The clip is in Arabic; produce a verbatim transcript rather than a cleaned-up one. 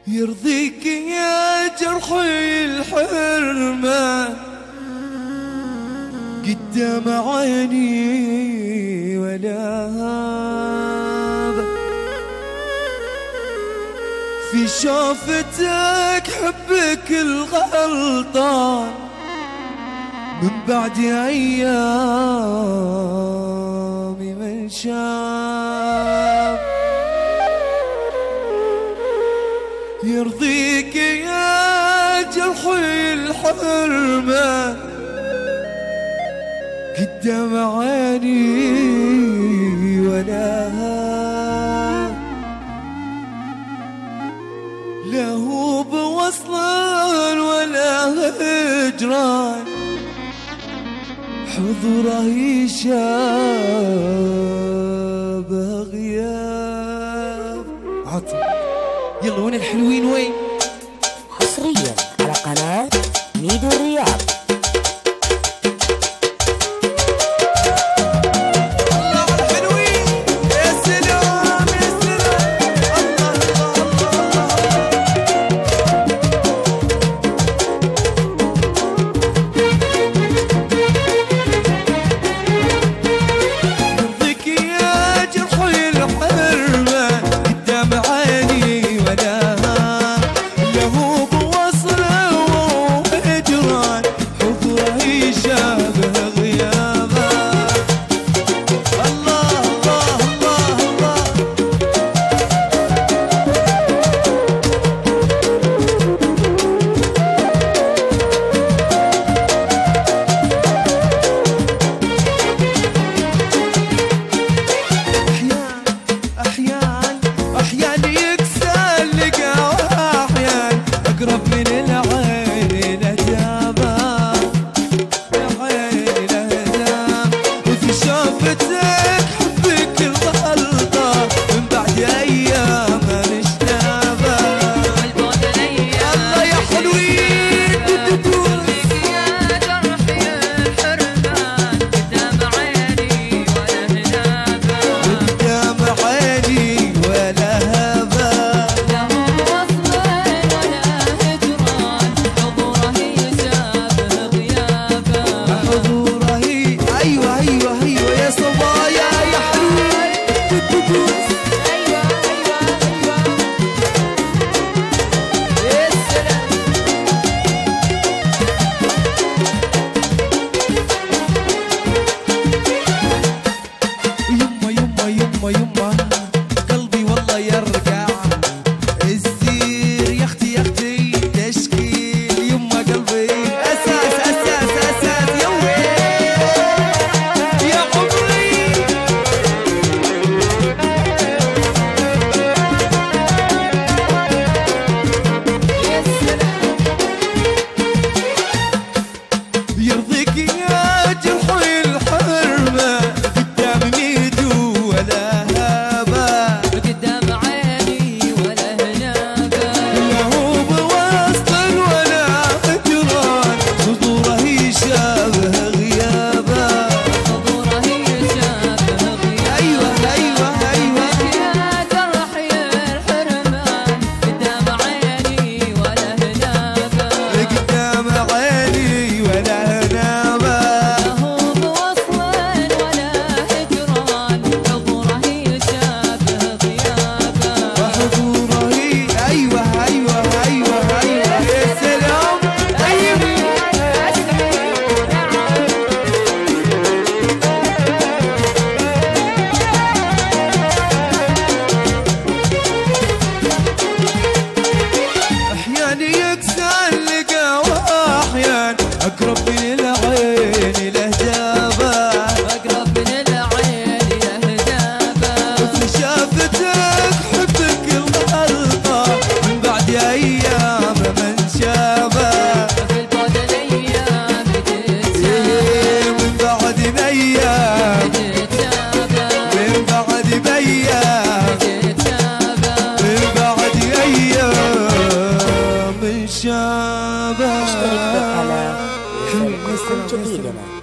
يرضيك يا جرحي الحرمة قدام عيني ولا هذا في شوفتك حبك الغلطان من بعد أيامي من شاف. يرضيك يا جرحي الحرمة قدام عيني ولا هاب لا هو بوصل ولا هجران حضوره يشابه غياب. عطل يلا وين الحلوين وين؟ حصريا على قناة ميدو الرياض. أقرب من العين لهجابة أقرب من العين لهجابة وفي شافتك حبك الغلطة من بعد أيام من شابة وفي البعد الأيام بتتشابه من بعد أيام بتتشابه من بعد أيام بتتشابه من بعد أيام من شابة. اشترك بالقناة ليصلكم جديدنا.